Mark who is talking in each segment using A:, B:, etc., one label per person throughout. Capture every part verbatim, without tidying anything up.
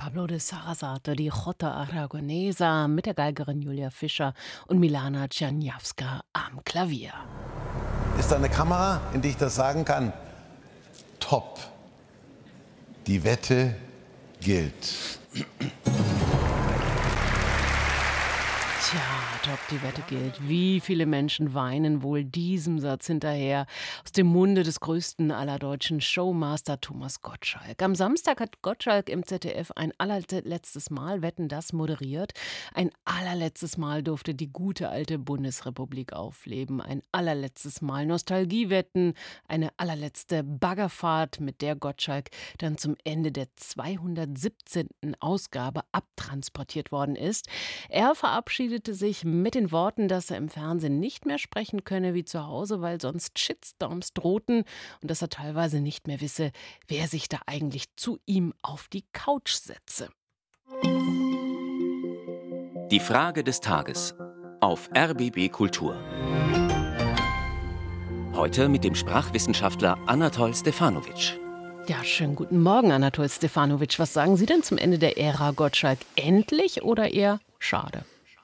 A: Pablo de Sarasate, die Jota Aragonesa mit der Geigerin Julia Fischer und Milana Czerniawska am Klavier.
B: Ist da eine Kamera, in die ich das sagen kann? Top. Die Wette gilt.
A: Tja, ob die Wette gilt. Wie viele Menschen weinen wohl diesem Satz hinterher aus dem Munde des größten aller deutschen Showmaster Thomas Gottschalk. Am Samstag hat Gottschalk im Z D F ein allerletztes Mal Wetten, das moderiert. Ein allerletztes Mal durfte die gute alte Bundesrepublik aufleben. Ein allerletztes Mal Nostalgiewetten. Eine allerletzte Baggerfahrt, mit der Gottschalk dann zum Ende der zweihundertsiebzehnten Ausgabe abtransportiert worden ist. Er verabschiedete sich mit den Worten, dass er im Fernsehen nicht mehr sprechen könne wie zu Hause, weil sonst Shitstorms drohten und dass er teilweise nicht mehr wisse, wer sich da eigentlich zu ihm auf die Couch setze.
C: Die Frage des Tages auf R B B Kultur. Heute mit dem Sprachwissenschaftler Anatol Stefanovic.
A: Ja, schönen guten Morgen, Anatol Stefanovic. Was sagen Sie denn zum Ende der Ära Gottschalk? Endlich oder eher schade?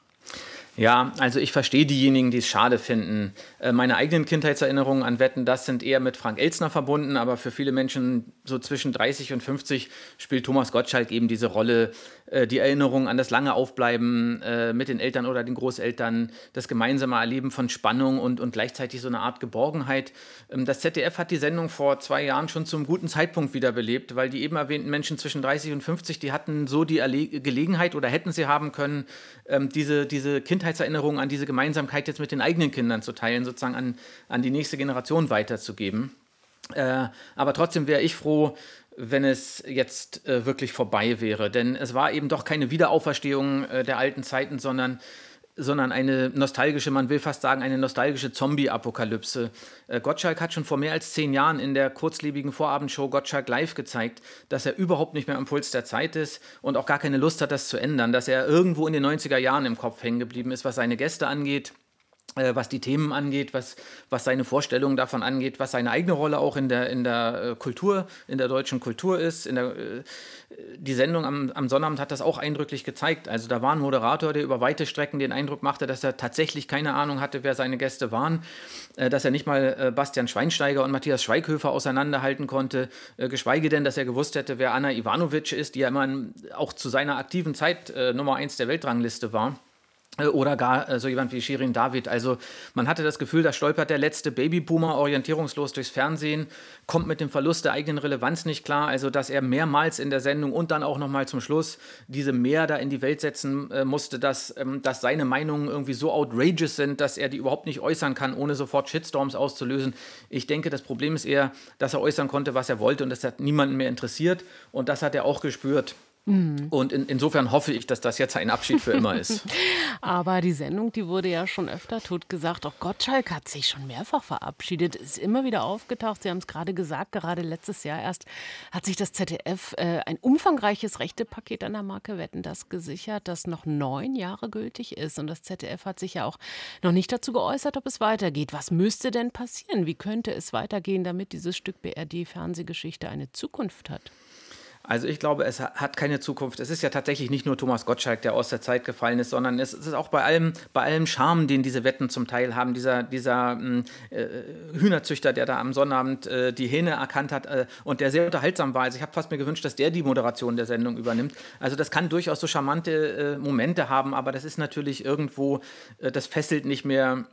D: Ja, also ich verstehe diejenigen, die es schade finden. Äh, meine eigenen Kindheitserinnerungen an Wetten, das sind eher mit Frank Elstner verbunden, aber für viele Menschen so zwischen dreißig und fünfzig spielt Thomas Gottschalk eben diese Rolle, äh, die Erinnerung an das lange Aufbleiben äh, mit den Eltern oder den Großeltern, das gemeinsame Erleben von Spannung und, und gleichzeitig so eine Art Geborgenheit. Ähm, das Z D F hat die Sendung vor zwei Jahren schon zum guten Zeitpunkt wiederbelebt, weil die eben erwähnten Menschen zwischen dreißig und fünfzig, die hatten so die Erle- Gelegenheit oder hätten sie haben können, ähm, diese, diese Kindheitserinnerungen an diese Gemeinsamkeit jetzt mit den eigenen Kindern zu teilen, sozusagen an, an die nächste Generation weiterzugeben. Äh, aber trotzdem wäre ich froh, wenn es jetzt äh, wirklich vorbei wäre. Denn es war eben doch keine Wiederauferstehung äh, der alten Zeiten, sondern sondern eine nostalgische, man will fast sagen, eine nostalgische Zombie-Apokalypse. Äh, Gottschalk hat schon vor mehr als zehn Jahren in der kurzlebigen Vorabendshow Gottschalk Live gezeigt, dass er überhaupt nicht mehr am Puls der Zeit ist und auch gar keine Lust hat, das zu ändern, dass er irgendwo in den neunziger Jahren im Kopf hängen geblieben ist, was seine Gäste angeht, äh, was die Themen angeht, was, was seine Vorstellungen davon angeht, was seine eigene Rolle auch in der, in der äh, Kultur, in der deutschen Kultur ist. In der, äh, die Sendung am, am Sonnabend hat das auch eindrücklich gezeigt. Also da war ein Moderator, der über weite Strecken den Eindruck machte, dass er tatsächlich keine Ahnung hatte, wer seine Gäste waren, äh, dass er nicht mal äh, Bastian Schweinsteiger und Matthias Schweighöfer auseinanderhalten konnte, äh, geschweige denn, dass er gewusst hätte, wer Anna Ivanovic ist, die ja immer in, auch zu seiner aktiven Zeit äh, Nummer eins der Weltrangliste war. Oder gar äh, so jemand wie Shirin David. Also man hatte das Gefühl, da stolpert der letzte Babyboomer orientierungslos durchs Fernsehen, kommt mit dem Verlust der eigenen Relevanz nicht klar. Also dass er mehrmals in der Sendung und dann auch nochmal zum Schluss diese Mehr da in die Welt setzen äh, musste, dass, ähm, dass seine Meinungen irgendwie so outrageous sind, dass er die überhaupt nicht äußern kann, ohne sofort Shitstorms auszulösen. Ich denke, das Problem ist eher, dass er äußern konnte, was er wollte und das hat niemanden mehr interessiert. Und das hat er auch gespürt. Mhm. Und in, insofern hoffe ich, dass das jetzt ein Abschied für immer ist.
A: Aber die Sendung, die wurde ja schon öfter totgesagt. Auch Gottschalk hat sich schon mehrfach verabschiedet, ist immer wieder aufgetaucht. Sie haben es gerade gesagt, gerade letztes Jahr erst hat sich das Z D F äh, ein umfangreiches Rechtepaket an der Marke Wetten, das gesichert, das noch neun Jahre gültig ist. Und das Z D F hat sich ja auch noch nicht dazu geäußert, ob es weitergeht. Was müsste denn passieren? Wie könnte es weitergehen, damit dieses Stück B R D-Fernsehgeschichte eine Zukunft hat?
D: Also ich glaube, es hat keine Zukunft. Es ist ja tatsächlich nicht nur Thomas Gottschalk, der aus der Zeit gefallen ist, sondern es ist auch bei allem, bei allem Charme, den diese Wetten zum Teil haben. Dieser, dieser äh, Hühnerzüchter, der da am Sonnabend äh, die Hähne erkannt hat äh, und der sehr unterhaltsam war. Also ich habe fast mir gewünscht, dass der die Moderation der Sendung übernimmt. Also das kann durchaus so charmante äh, Momente haben, aber das ist natürlich irgendwo, äh, das fesselt nicht mehr,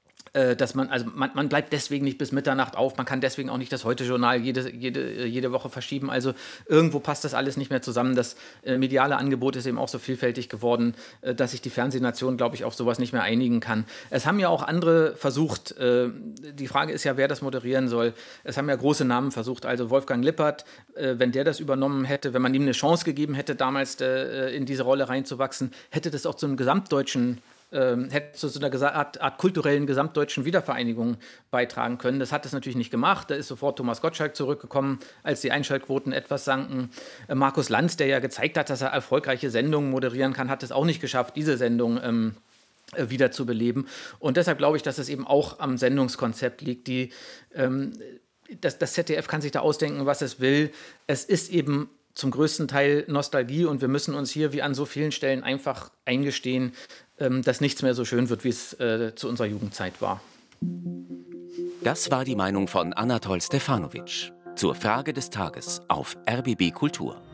D: dass man, also man, man bleibt deswegen nicht bis Mitternacht auf, man kann deswegen auch nicht das Heute-Journal jede, jede, jede Woche verschieben, also irgendwo passt das alles nicht mehr zusammen. Das äh, mediale Angebot ist eben auch so vielfältig geworden, äh, dass sich die Fernsehnation, glaube ich, auf sowas nicht mehr einigen kann. Es haben ja auch andere versucht, äh, die Frage ist ja, wer das moderieren soll. Es haben ja große Namen versucht, also Wolfgang Lippert, äh, wenn der das übernommen hätte, wenn man ihm eine Chance gegeben hätte, damals äh, in diese Rolle reinzuwachsen, hätte das auch zu einem gesamtdeutschen Ähm, hätte zu so einer Gesa- Art, Art kulturellen gesamtdeutschen Wiedervereinigung beitragen können. Das hat es natürlich nicht gemacht. Da ist sofort Thomas Gottschalk zurückgekommen, als die Einschaltquoten etwas sanken. Äh, Markus Lanz, der ja gezeigt hat, dass er erfolgreiche Sendungen moderieren kann, hat es auch nicht geschafft, diese Sendung ähm, äh, wieder zu beleben. Und deshalb glaube ich, dass es eben auch am Sendungskonzept liegt. Die, ähm, das, das Z D F kann sich da ausdenken, was es will. Es ist eben zum größten Teil Nostalgie und wir müssen uns hier wie an so vielen Stellen einfach eingestehen, ähm, dass nichts mehr so schön wird, wie es äh, zu unserer Jugendzeit war.
C: Das war die Meinung von Anatol Stefanovic zur Frage des Tages auf R B B Kultur.